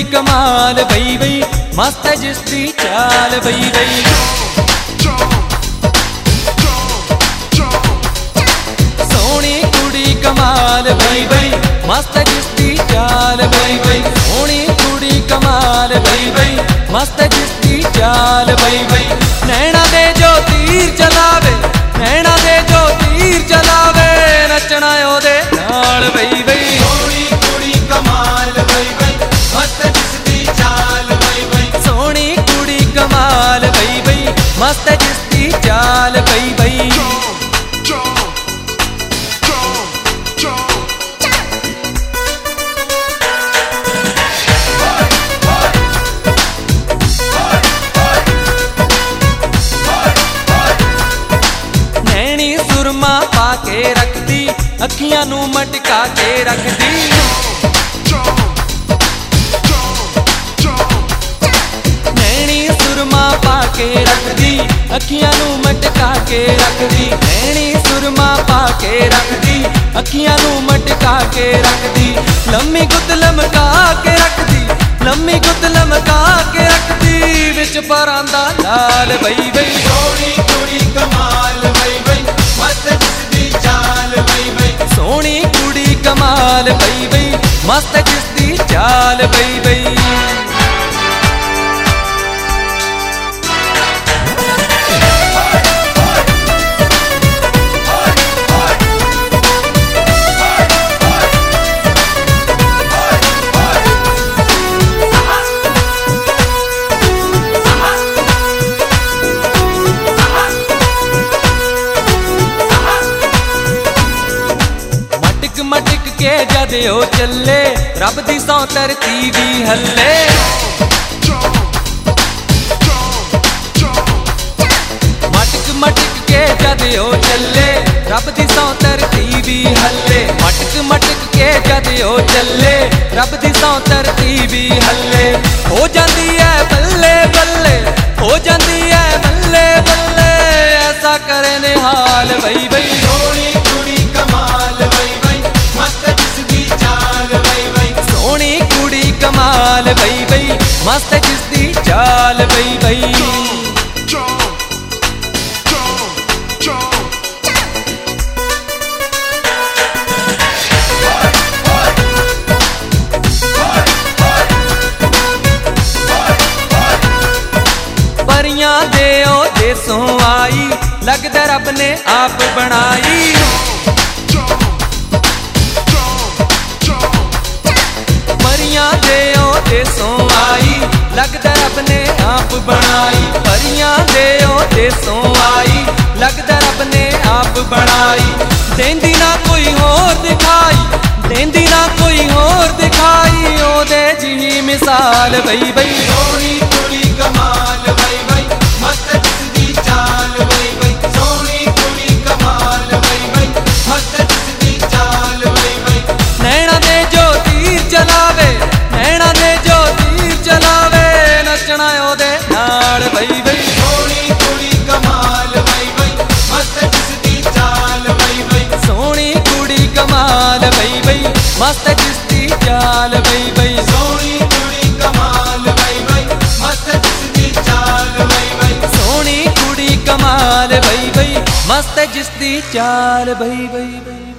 कमाल बई बई, मस्त है जिसदी चाल बई बई। सोहनी कुड़ी कमाल बई बई, मस्त है जिसदी चाल बई बई। सोहनी कुड़ी कमाल बई बई, मस्त है जिसदी चाल बई बई। नैना दे जो तीर चलावे, नैना दे जो तीर चलावे, नचना ओदे नाल बई बई। सोहनी कुड़ी कमाल बई बई, मस्त जिसदी चाल बई बई। सोहनी कुड़ी कमाल बई बई, मस्त है जिसदी चाल बई बई। नैनी सुरमा पाके रखदी, अखियां नू मटका के रखदी। नैनी सुरमा पाके रखदी, अखियां नू मटका के रखदी। नैनी सुरमा पाके रखदी, अखियां नू मटका के रखदी। लम्मी गुत लमका के रखदी, लम्मी गुत लमका के रखदी, विच परांदा लाल बई बई। सोहनी कुड़ी कमाल बई बई, मस्त जिसदी चाल बई बई। सोहनी कुड़ी कमाल बई बई, मस्त है जिसदी चाल बई बई। मटक के जद ओ चले, रब दी सौ धरती भी हल्ले। मटक के जद ओ चले, रब दी सौ धरती भी हल्ले। मटक के जद ओ चले, रब दी सौ धरती भी हल्ले। हो जाती है बल्ले बल्ले, हो जाती है बल्ले बल्ले, ऐसा करे ने हाल बई बई। सोहनी कुड़ी कमाल बई बई, मस्त जिसदी चाल बई बई। सोहनी कुड़ी कमाल बई बई, मस्त है जिसदी चाल बई बई। परियां दे ओ देसों आई, लगदा रब ने आप बनाई। परियां दे ओ देसों आई, लगदा रब ने आप बनाई। परियां दे ओ देसों आई, लगदा रब ने आप बनाई। देंदी ना कोई होर दिखाई, देंदी ना कोई होर दिखाई, ओदे जी मिसाल बई बई। सोहनी कुड़ी कमाल बई बई, मस्त जिसदी चाल बई बई। सोहनी कुड़ी कमाल बई बई, मस्त जिसदी चाल बई बई। नैना दे जो तीर चलावे, नैना दे जो तीर चलावे, नचना ओदे नाल बई बई। सोहनी कुड़ी कमाल बई बई, मस्त जिसदी चाल बई बई। सोहनी कुड़ी कमाल बई बई, मस्त है जिसदी चाल बई बई। सोहनी कुड़ी कमाल बई बई, मस्त जिसदी चाल बई बई। सोहनी कुड़ी कमाल बई बई, मस्त है जिसदी चाल बई बई बई।